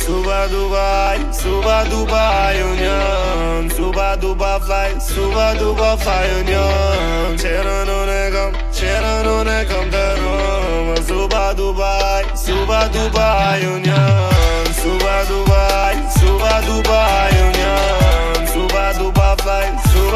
Suba Dubai Union Suba Dubai fly Suba Dubai fly Union C'era non è come da Roma Suba Dubai Union Suba Dubai Union Suba Dubai fly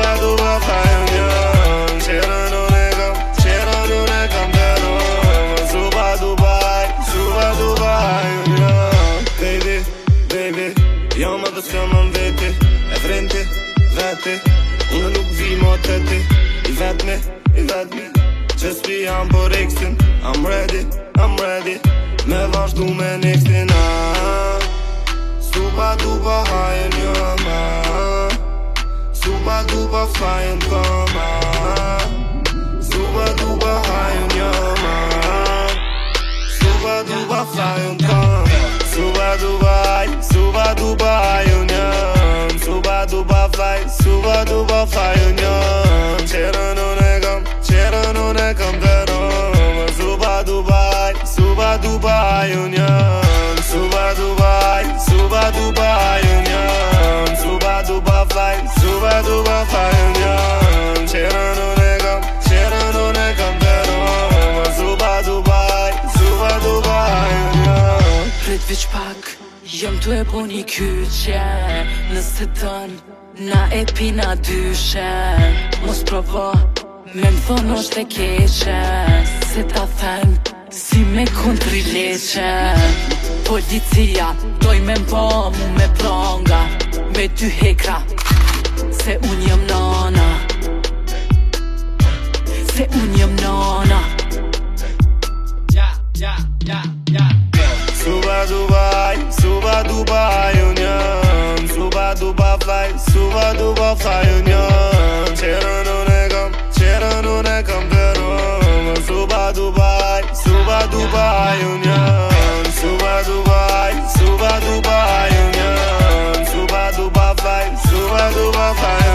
Union C'era non è come da Roma Suba Dubai Union Baby, jam edhe s'jam vete E vrente, vete Unë nuk vi mo të ti I vetme Që s'pi jam për ekstin I'm ready Me vazhdu me nextin Suba duba hajen jama Suba duba flying kama Suba duba hajen jama Suba duba flying kama Suba Dubai Union Suba Dubai fly Union C'era non è come da Roma Suba Dubai Union Suba Dubai Union Suba Dubai fly Union C'era non è come da Roma Suba Dubai Union Prit veç pak, jëm tu e bo një kyqe Nëse dën, na e pina dyshe Mos provo, me m'thon është e keqe Se ta them, si me kontri leqe Policia, doj me m'po mu me pronga Me dy hekra, se unë jëm nana Suba Dubai Union Suba Dubai fly Union C'era non è come da Roma Suba Dubai Union Suba Dubai Union Suba Dubai fly